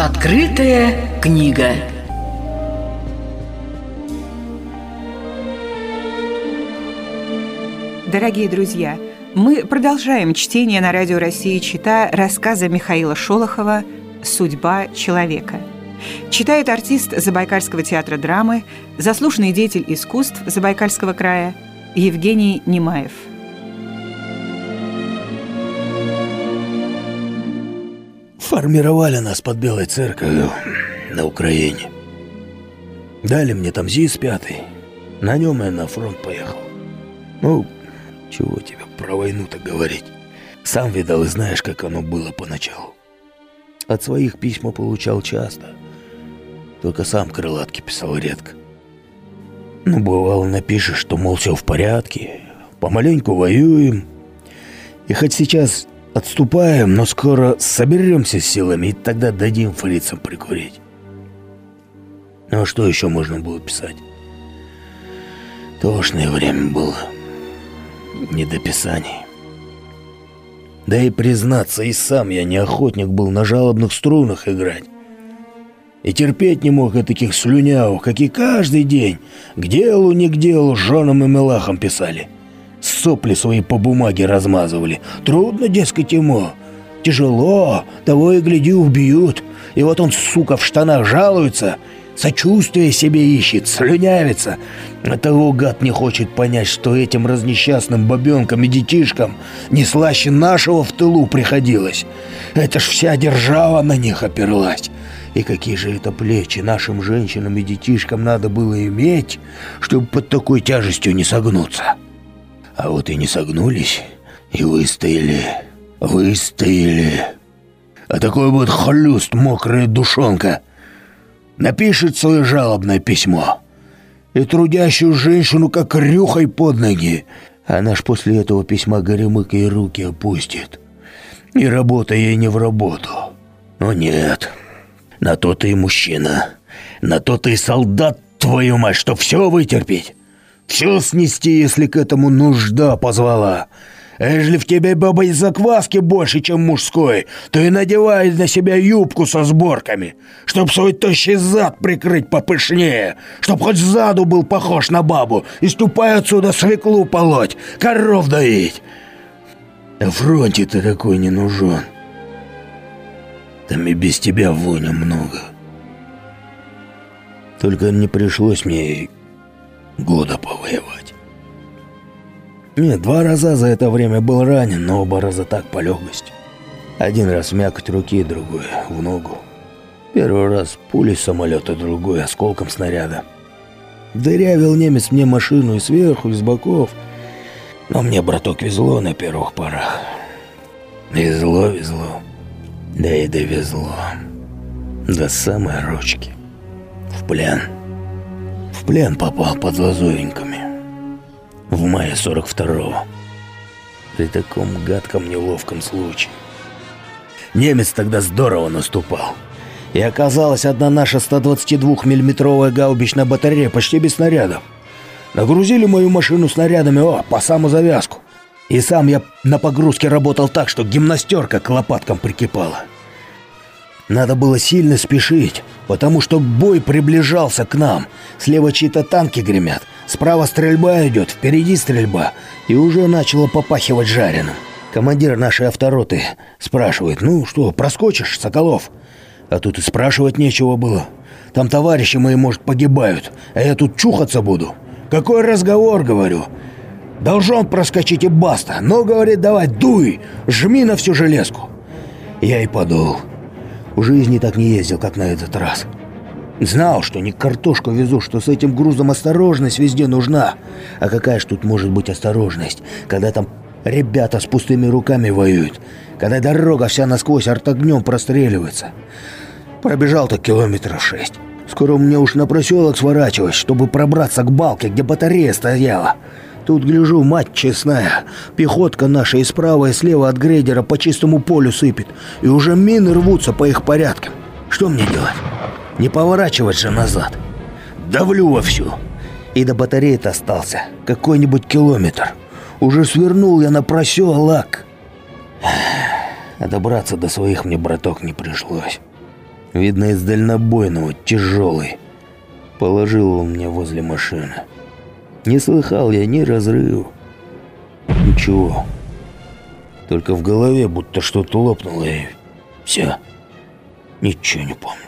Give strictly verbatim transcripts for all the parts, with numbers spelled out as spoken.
Открытая книга. Дорогие друзья, мы продолжаем чтение на Радио России «Чита» рассказа Михаила Шолохова «Судьба человека». Читает артист Забайкальского театра драмы, заслуженный деятель искусств Забайкальского края Евгений Немаев. Формировали нас под Белой церковью на Украине. Дали мне там ЗИС пятый. На нем я на фронт поехал. Ну, чего тебе про войну-то говорить? Сам видал и знаешь, как оно было поначалу. От своих письма получал часто. Только сам крылатки писал редко. Ну, бывало, напишешь, что, мол, все в порядке, помаленьку воюем. И хоть сейчас отступаем, но скоро соберемся с силами, и тогда дадим фрицам прикурить. Ну, а что еще можно было писать? Тошное время было. Не до писаний. Да и признаться, и сам я не охотник был на жалобных струнах играть. И терпеть не мог я таких слюнявых, как и каждый день к делу не к делу женам и мелахам писали. Сопли свои по бумаге размазывали. Трудно, дескать, ему. Тяжело, того и гляди убьют. И вот он, сука, в штанах жалуется, сочувствие себе ищет, слюнявится. А того гад не хочет понять, что этим разнесчастным бабенкам и детишкам не слаще нашего в тылу приходилось. Это ж вся держава на них оперлась. И какие же это плечи нашим женщинам и детишкам надо было иметь, чтобы под такой тяжестью не согнуться. А вот и не согнулись, и выстояли, выстояли. А такой вот хлюст, мокрая душонка, напишет свое жалобное письмо, и трудящую женщину как рюхой под ноги. Она ж после этого письма горемыка и руки опустит. И работа ей не в работу. Но нет, на то ты и мужчина, на то ты и солдат, твою мать, что все вытерпеть. Все снести, если к этому нужда позвала. А ежели в тебе, баба, и закваски больше, чем мужской, то и надевай на себя юбку со сборками, чтоб свой тощий зад прикрыть попышнее, чтоб хоть сзаду был похож на бабу, и ступай отсюда свеклу полоть, коров доить. На фронте ты такой не нужен. Там и без тебя воня много. Только не пришлось мне года повоевать. Нет, два раза за это время был ранен, но оба раза так, по легкости. Один раз в мякоть руки, другой в ногу. Первый раз пулей самолета, другой осколком снаряда. Дырявил немец мне машину и сверху, и с боков. Но мне, браток, везло на первых порах. Везло, везло. Да и довезло. До самой ручки. В плен. В плен попал под Лазовеньками. В мае сорок второго. При таком гадком неловком случае. Немец тогда здорово наступал. И оказалась одна наша сто двадцатидвухмиллиметровая гаубичная батарея почти без снарядов. Нагрузили мою машину снарядами, о, по саму завязку. И сам я на погрузке работал так, что гимнастерка к лопаткам прикипала. Надо было сильно спешить, потому что бой приближался к нам. Слева чьи-то танки гремят, справа стрельба идет, впереди стрельба. И уже начало попахивать жареным. Командир нашей автороты спрашивает: «Ну что, проскочишь, Соколов?» А тут и спрашивать нечего было. Там товарищи мои, может, погибают, а я тут чухаться буду. «Какой разговор?» — говорю. «Должен проскочить и баста. Но, — говорит, — давай, дуй, жми на всю железку». Я и подул. В жизни так не ездил, как на этот раз. Знал, что не картошку везу, что с этим грузом осторожность везде нужна. А какая ж тут может быть осторожность, когда там ребята с пустыми руками воюют, когда дорога вся насквозь артогнем простреливается. Пробежал-то километров шесть. Скоро мне уж на проселок сворачивать, чтобы пробраться к балке, где батарея стояла. Тут, гляжу, мать честная, пехотка наша и справа, и слева от грейдера по чистому полю сыпет, и уже мины рвутся по их порядкам. Что мне делать? Не поворачивать же назад. Давлю вовсю. И до батареи-то остался какой-нибудь километр. Уже свернул я на проселок. А добраться до своих мне, браток, не пришлось. Видно, из дальнобойного, тяжелый. Положил он мне возле машины. Не слыхал я ни разрыва. Ничего. Только в голове будто что-то лопнуло, и все. Ничего не помню.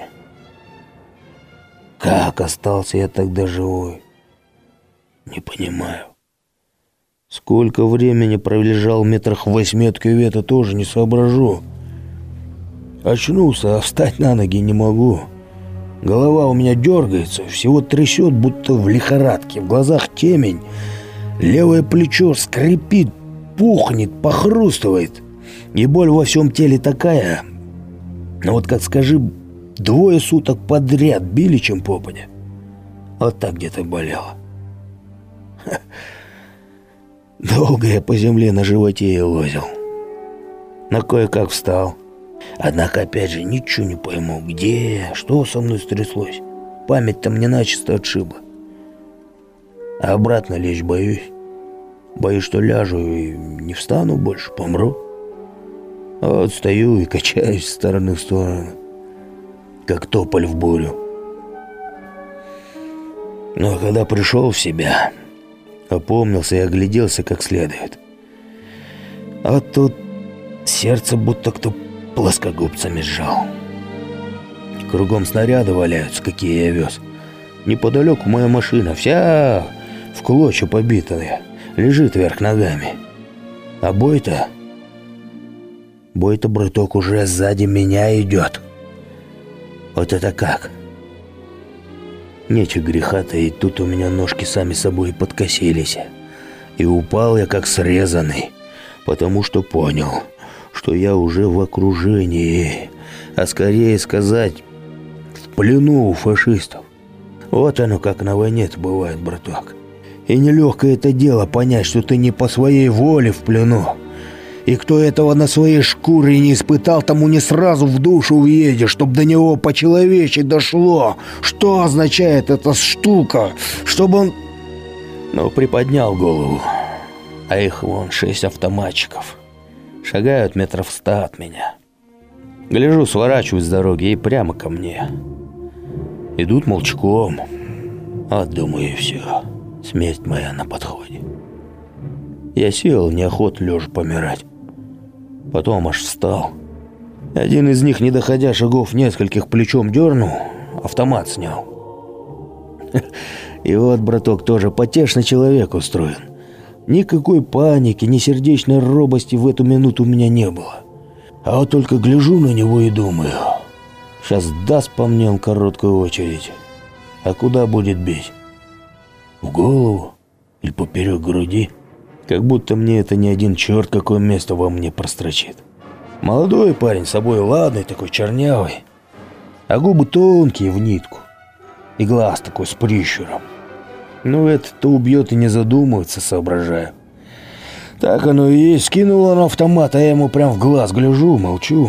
Как остался я тогда живой? Не понимаю. Сколько времени пролежал метрах в восьми от кювета, тоже не соображу. Очнулся, а встать на ноги не могу. Голова у меня дергается, всего трясет, будто в лихорадке. В глазах темень. Левое плечо скрипит, пухнет, похрустывает. И боль во всем теле такая. Ну вот как скажи, двое суток подряд били чем попадя. Вот так где-то болело. Ха. Долго я по земле на животе и лозил. Но кое-как встал. Однако опять же ничего не пойму, где я, что со мной стряслось. Память-то мне начисто отшибла. А обратно лечь боюсь. Боюсь, что ляжу и не встану больше, помру. А вот стою и качаюсь с стороны в сторону, как тополь в бурю. Но когда пришел в себя, опомнился и огляделся как следует. А тут сердце будто кто плоскогубцами сжал. Кругом снаряды валяются, какие я вез. Неподалеку моя машина, вся в клочья побитая, лежит вверх ногами. А бой-то... Бой-то, браток, уже сзади меня идет. Вот это как? Нечего греха таить, тут у меня ножки сами собой подкосились. И упал я как срезанный, потому что понял, что я уже в окружении, а скорее сказать, в плену у фашистов. Вот оно как на войне-то бывает, браток. И нелегкое это дело понять, что ты не по своей воле в плену. И кто этого на своей шкуре не испытал, тому не сразу в душу въедешь, чтоб до него по-человечески дошло. Что означает эта штука? Чтобы он... Ну, приподнял голову. А их вон шесть автоматчиков. Шагают метров ста от меня. Гляжу, сворачивают с дороги и прямо ко мне. Идут молчком. А думаю, и все. Смерть моя на подходе. Я сел, неохота лежа помирать. Потом аж встал. Один из них, не доходя шагов нескольких, плечом дернул, автомат снял. И вот, браток, тоже потешный человек устроен. Никакой паники, ни сердечной робости в эту минуту у меня не было. А вот только гляжу на него и думаю, сейчас даст по мне он короткую очередь. А куда будет бить? В голову? Или поперек груди? Как будто мне это не один черт какое место во мне прострочит. Молодой парень, с собой ладный, такой чернявый. А губы тонкие в нитку. И глаз такой с прищуром. Ну, это-то убьет и не задумывается, соображаю. Так оно и есть. Скинул он автомат, а я ему прям в глаз гляжу, молчу.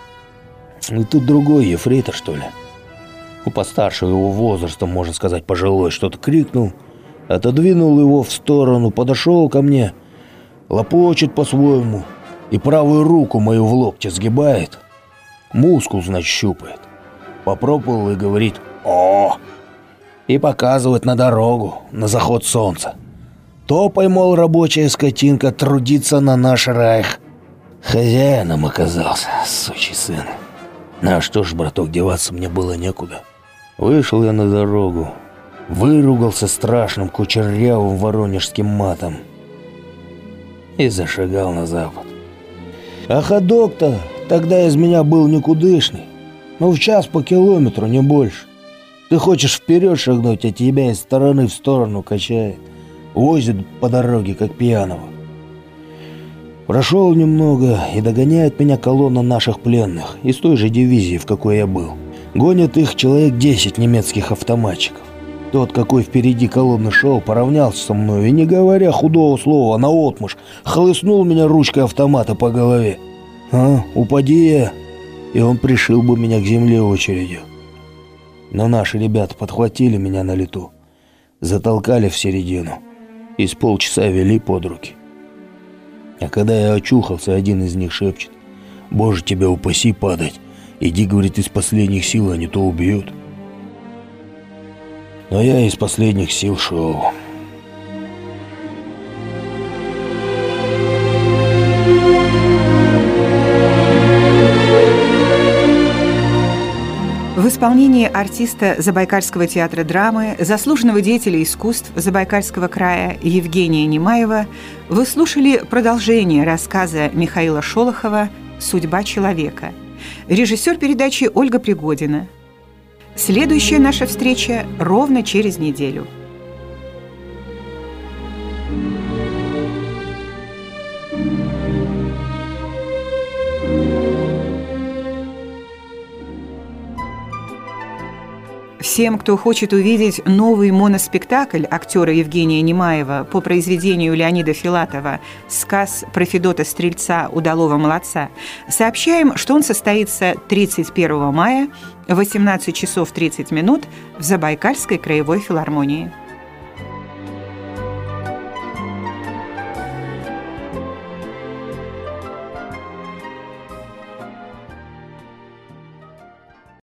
И тут другой ефрейтор, что ли. У постарше его возраста, можно сказать, пожилой, что-то крикнул. Отодвинул его в сторону, подошел ко мне, лопочет по-своему и правую руку мою в локте сгибает. Мускул, значит, щупает. Попробовал и говорит «О!» и показывает на дорогу, на заход солнца. Топай, мол, рабочая скотинка, трудиться на наш райх. Хозяином оказался, сучий сын. Ну а что ж, браток, деваться мне было некуда. Вышел я на дорогу. Выругался страшным кучерявым воронежским матом и зашагал на запад. А ходок-то тогда из меня был никудышный. Ну, в час по километру, не больше. Ты хочешь вперед шагнуть, а тебя из стороны в сторону качает. Возит по дороге, как пьяного. Прошел немного, и догоняет меня колонна наших пленных из той же дивизии, в какой я был. Гонят их человек десять немецких автоматчиков. Тот, какой впереди колонны шел, поравнялся со мной и, не говоря худого слова, наотмашь хлыстнул меня ручкой автомата по голове. А, упади я, и он пришил бы меня к земле очередью. Но наши ребята подхватили меня на лету, затолкали в середину и с полчаса вели под руки. А когда я очухался, один из них шепчет: «Боже, тебя упаси падать Иди, говорит, из последних сил, а не то убьют. Но я из последних сил шел. В исполнении артиста Забайкальского театра драмы, заслуженного деятеля искусств Забайкальского края Евгения Немаева вы слушали продолжение рассказа Михаила Шолохова «Судьба человека». Режиссер передачи Ольга Пригодина. Следующая наша встреча ровно через неделю. Всем, кто хочет увидеть новый моноспектакль актера Евгения Немаева по произведению Леонида Филатова «Сказ про Федота Стрельца удалого молодца», сообщаем, что он состоится тридцать первого мая в восемнадцать часов тридцать минут в Забайкальской краевой филармонии.